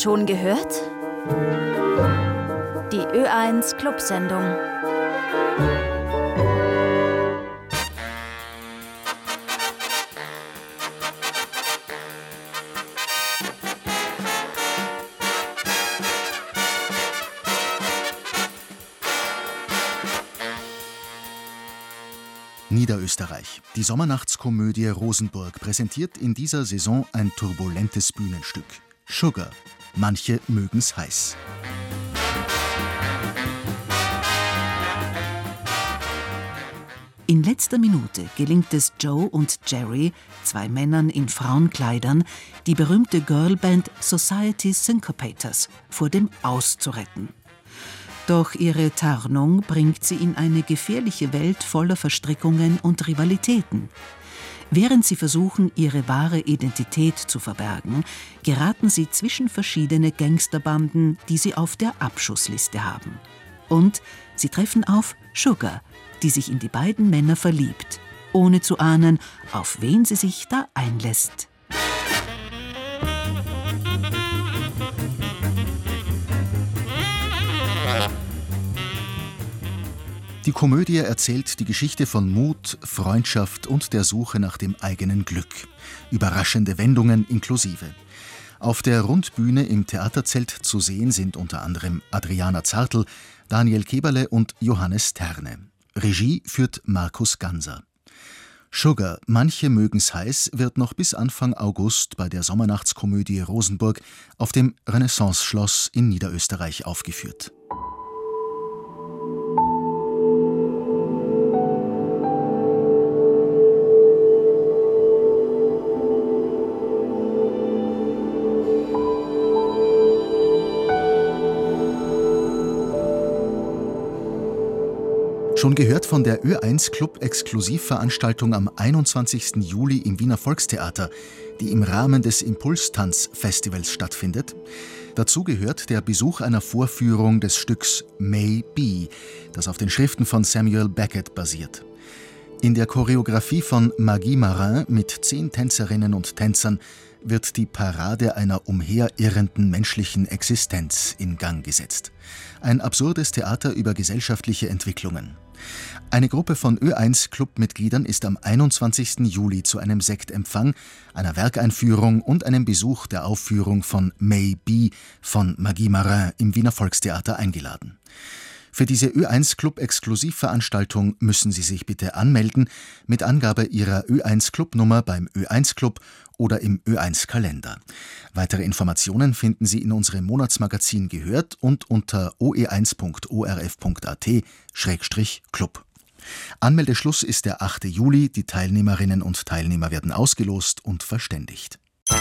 Schon gehört? Die Ö1 Clubsendung. Niederösterreich. Die Sommernachtskomödie Rosenburg präsentiert in dieser Saison ein turbulentes Bühnenstück. Sugar. Manche mögen's heiß. In letzter Minute gelingt es Joe und Jerry, zwei Männern in Frauenkleidern, die berühmte Girlband Society Syncopators vor dem Aus zu retten. Doch ihre Tarnung bringt sie in eine gefährliche Welt voller Verstrickungen und Rivalitäten. Während sie versuchen, ihre wahre Identität zu verbergen, geraten sie zwischen verschiedene Gangsterbanden, die sie auf der Abschussliste haben. Und sie treffen auf Sugar, die sich in die beiden Männer verliebt, ohne zu ahnen, auf wen sie sich da einlässt. Die Komödie erzählt die Geschichte von Mut, Freundschaft und der Suche nach dem eigenen Glück. Überraschende Wendungen inklusive. Auf der Rundbühne im Theaterzelt zu sehen sind unter anderem Adriana Zartl, Daniel Keberle und Johannes Terne. Regie führt Markus Ganser. Sugar, manche mögen's heiß, wird noch bis Anfang August bei der Sommernachtskomödie Rosenburg auf dem Renaissance-Schloss in Niederösterreich aufgeführt. Schon gehört von der Ö1 Club Exklusivveranstaltung am 21. Juli im Wiener Volkstheater, die im Rahmen des Impulstanz-Festivals stattfindet. Dazu gehört der Besuch einer Vorführung des Stücks May Be, das auf den Schriften von Samuel Beckett basiert. In der Choreografie von Magie Marin mit 10 Tänzerinnen und Tänzern wird die Parade einer umherirrenden menschlichen Existenz in Gang gesetzt. Ein absurdes Theater über gesellschaftliche Entwicklungen. Eine Gruppe von Ö1-Club-Mitgliedern ist am 21. Juli zu einem Sektempfang, einer Werkeinführung und einem Besuch der Aufführung von May Be von Magie Marin im Wiener Volkstheater eingeladen. Für diese Ö1-Club-Exklusivveranstaltung müssen Sie sich bitte anmelden mit Angabe Ihrer Ö1-Club-Nummer beim Ö1-Club oder im Ö1-Kalender. Weitere Informationen finden Sie in unserem Monatsmagazin Gehört und unter oe1.orf.at/club. Anmeldeschluss ist der 8. Juli. Die Teilnehmerinnen und Teilnehmer werden ausgelost und verständigt.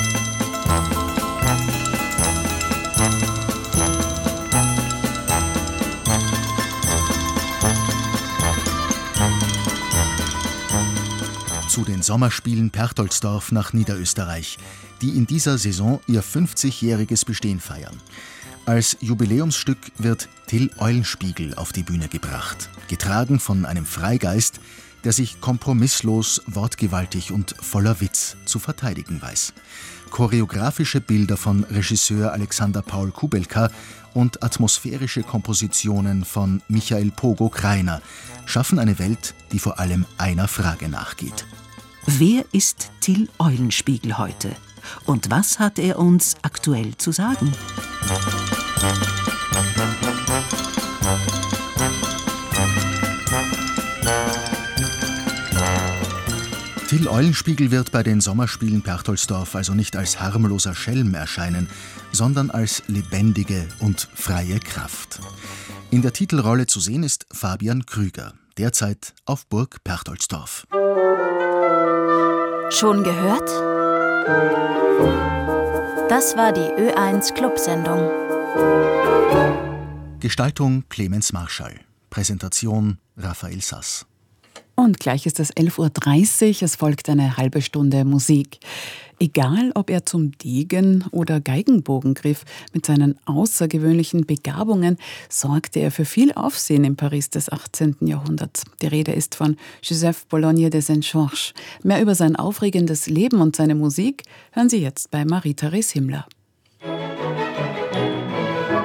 Zu den Sommerspielen Perchtoldsdorf nach Niederösterreich, die in dieser Saison ihr 50-jähriges Bestehen feiern. Als Jubiläumsstück wird Till Eulenspiegel auf die Bühne gebracht, getragen von einem Freigeist, der sich kompromisslos, wortgewaltig und voller Witz zu verteidigen weiß. Choreografische Bilder von Regisseur Alexander Paul Kubelka und atmosphärische Kompositionen von Michael Pogo Kreiner schaffen eine Welt, die vor allem einer Frage nachgeht. Wer ist Till Eulenspiegel heute? Und was hat er uns aktuell zu sagen? Till Eulenspiegel wird bei den Sommerspielen Perchtoldsdorf also nicht als harmloser Schelm erscheinen, sondern als lebendige und freie Kraft. In der Titelrolle zu sehen ist Fabian Krüger, derzeit auf Burg Perchtoldsdorf. Schon gehört? Das war die Ö1 Clubsendung. Gestaltung Clemens Marschall. Präsentation Raphael Sass. Und gleich ist es 11.30 Uhr, es folgt eine halbe Stunde Musik. Egal, ob er zum Degen- oder Geigenbogen griff, mit seinen außergewöhnlichen Begabungen sorgte er für viel Aufsehen im Paris des 18. Jahrhunderts. Die Rede ist von Joseph Bologne de Saint-Georges. Mehr über sein aufregendes Leben und seine Musik hören Sie jetzt bei Marie-Therese Himmler.